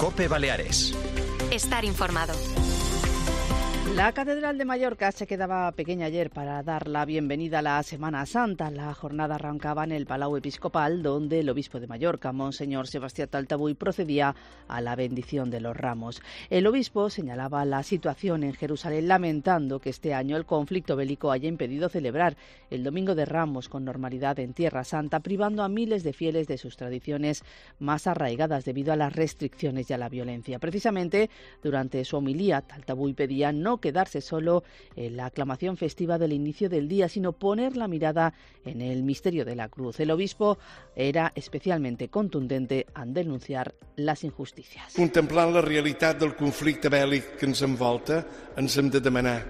COPE Baleares. Estar informado. La Catedral de Mallorca se quedaba pequeña ayer para dar la bienvenida a la Semana Santa. La jornada arrancaba en el Palau Episcopal, donde el obispo de Mallorca, Monseñor Sebastián Taltabull, procedía a la bendición de los ramos. El obispo señalaba la situación en Jerusalén, lamentando que este año el conflicto bélico haya impedido celebrar el Domingo de Ramos con normalidad en Tierra Santa, privando a miles de fieles de sus tradiciones más arraigadas debido a las restricciones y a la violencia. Precisamente, durante su homilía, Taltabull pedía no quedarse solo en la aclamación festiva del inicio del día, sino poner la mirada en el misterio de la cruz. El obispo era especialmente contundente en denunciar les injustícies. Contemplant la realitat del conflicte bèl·lic que ens envolta, ens hem de demanar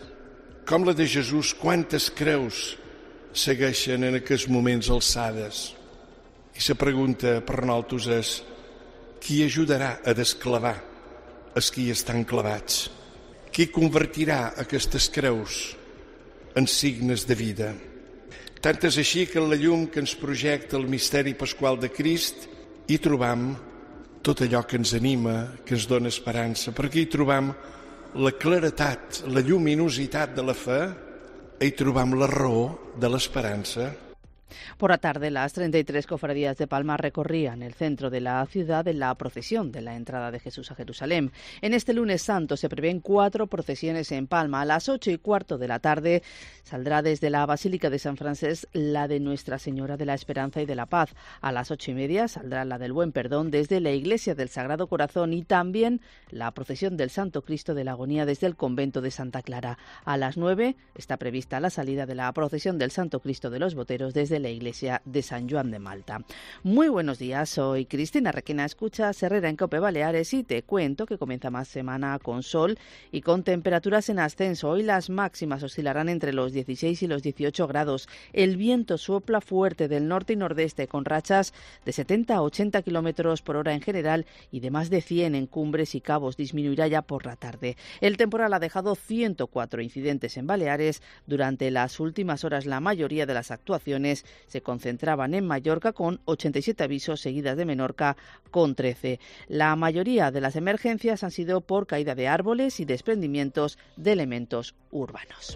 com la de Jesús, quantes creus segueixen en aquests moments alçades. I la pregunta per nosaltres és: qui ajudarà a desclavar els qui estan clavats? Qui convertirà aquestes creus en signes de vida? Tant és així que en la llum que ens projecta el misteri pasqual de Crist hi trobam tot allò que ens anima, que ens dona esperança, perquè hi trobam la claretat, la lluminositat de la fe, hi trobam la raó de l'esperança. Por la tarde, las 33 cofradías de Palma recorrían el centro de la ciudad en la procesión de la entrada de Jesús a Jerusalén. En este lunes santo se prevén 4 procesiones en Palma. A las 8:15 de la tarde saldrá desde la Basílica de San Francés la de Nuestra Señora de la Esperanza y de la Paz. A las 8:30 saldrá la del Buen Perdón desde la Iglesia del Sagrado Corazón y también la procesión del Santo Cristo de la Agonía desde el convento de Santa Clara. A las 9 está prevista la salida de la procesión del Santo Cristo de los Boteros desde la Iglesia de San Joan de Malta. Muy buenos días, soy Cristina Requena, escuchas Herrera en COPE Baleares y te cuento que comienza más semana con sol y con temperaturas en ascenso. Hoy las máximas oscilarán entre los 16 y los 18 grados. El viento sopla fuerte del norte y nordeste con rachas de 70 a 80 kilómetros por hora en general y de más de 100 en cumbres y cabos. Disminuirá ya por la tarde. El temporal ha dejado 104 incidentes en Baleares. Durante las últimas horas la mayoría de las actuaciones se concentraban en Mallorca con 87 avisos, seguidas de Menorca con 13. La mayoría de las emergencias han sido por caída de árboles y desprendimientos de elementos urbanos.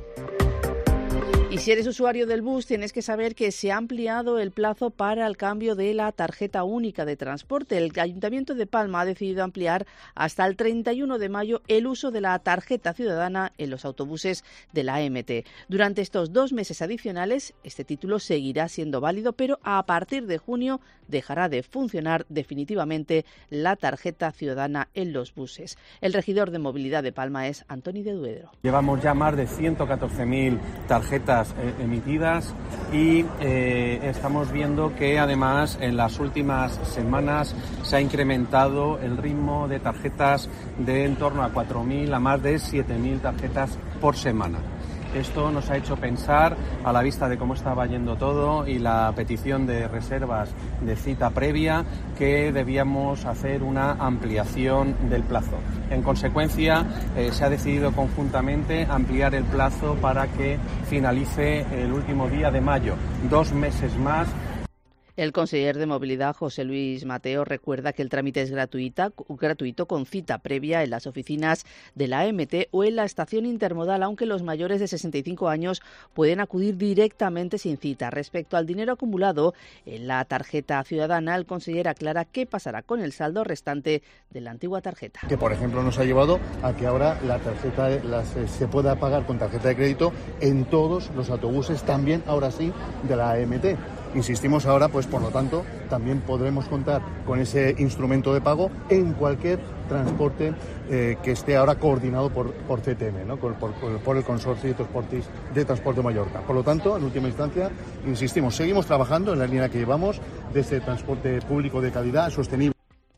Y si eres usuario del bus, tienes que saber que se ha ampliado el plazo para el cambio de la tarjeta única de transporte. El Ayuntamiento de Palma ha decidido ampliar hasta el 31 de mayo el uso de la tarjeta ciudadana en los autobuses de la AMT. Durante estos 2 meses adicionales, este título seguirá siendo válido, pero a partir de junio dejará de funcionar definitivamente la tarjeta ciudadana en los buses. El regidor de Movilidad de Palma es Antoni de Duedro. Llevamos ya más de 114.000 tarjetas emitidas y estamos viendo que además en las últimas semanas se ha incrementado el ritmo de tarjetas de en torno a 4.000 a más de 7.000 tarjetas por semana. Esto nos ha hecho pensar, a la vista de cómo estaba yendo todo y la petición de reservas de cita previa, que debíamos hacer una ampliación del plazo. En consecuencia, se ha decidido conjuntamente ampliar el plazo para que finalice el último día de mayo, 2 meses más. El conseller de Movilidad, José Luis Mateo, recuerda que el trámite es gratuito con cita previa en las oficinas de la AMT o en la estación intermodal, aunque los mayores de 65 años pueden acudir directamente sin cita. Respecto al dinero acumulado en la tarjeta ciudadana, el conseller aclara qué pasará con el saldo restante de la antigua tarjeta. Que, por ejemplo, nos ha llevado a que ahora la tarjeta se pueda pagar con tarjeta de crédito en todos los autobuses, también ahora sí, de la AMT. Insistimos ahora, pues por lo tanto, también podremos contar con ese instrumento de pago en cualquier transporte que esté ahora coordinado por CTM, ¿no? por el Consorcio de Transporte Mallorca. Por lo tanto, en última instancia, insistimos, seguimos trabajando en la línea que llevamos de ese transporte público de calidad, sostenible.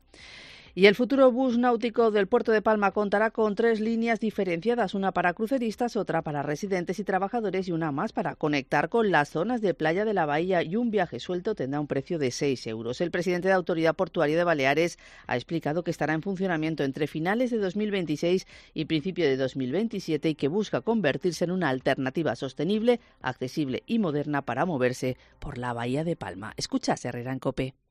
Y el futuro bus náutico del puerto de Palma contará con 3 líneas diferenciadas, una para cruceristas, otra para residentes y trabajadores y una más para conectar con las zonas de playa de la bahía, y un viaje suelto tendrá un precio de 6 euros. El presidente de la Autoridad Portuaria de Baleares ha explicado que estará en funcionamiento entre finales de 2026 y principio de 2027 y que busca convertirse en una alternativa sostenible, accesible y moderna para moverse por la bahía de Palma. Escucha Herrera en COPE.